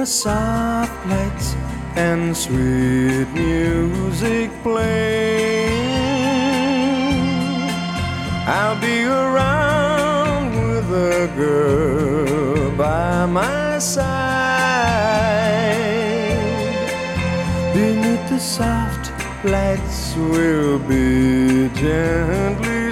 are soft lights and sweet music playing, I'll be around with a girl by my side. Beneath the soft lights we'll be gently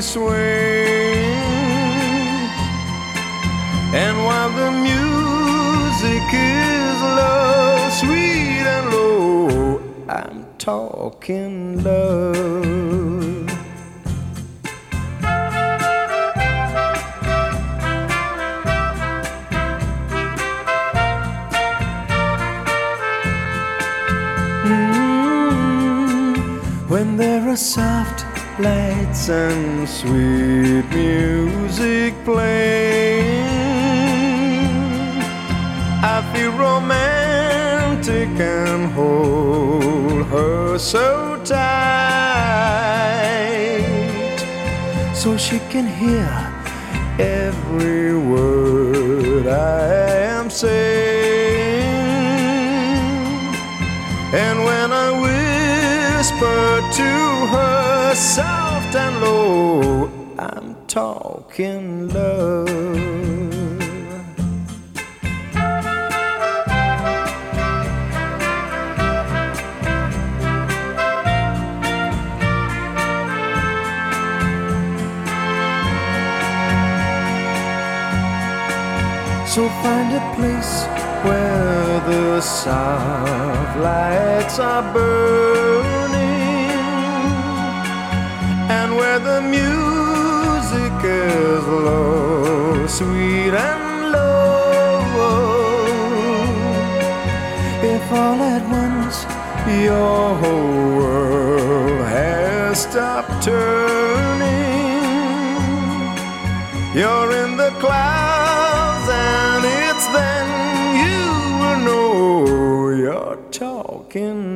swaying, and while the music is low, sweet and low, I'm talking love. When there are soft lights and sweet music playing, I feel romantic and hold her so tight, so she can hear every word I am saying. And when I whisper to her soft and low, I'm talking love. So find a place where the soft lights are burning, and where the music is low, sweet and low. If all at once your whole world has stopped turning, you're in the clouds, and it's then you will know you're talking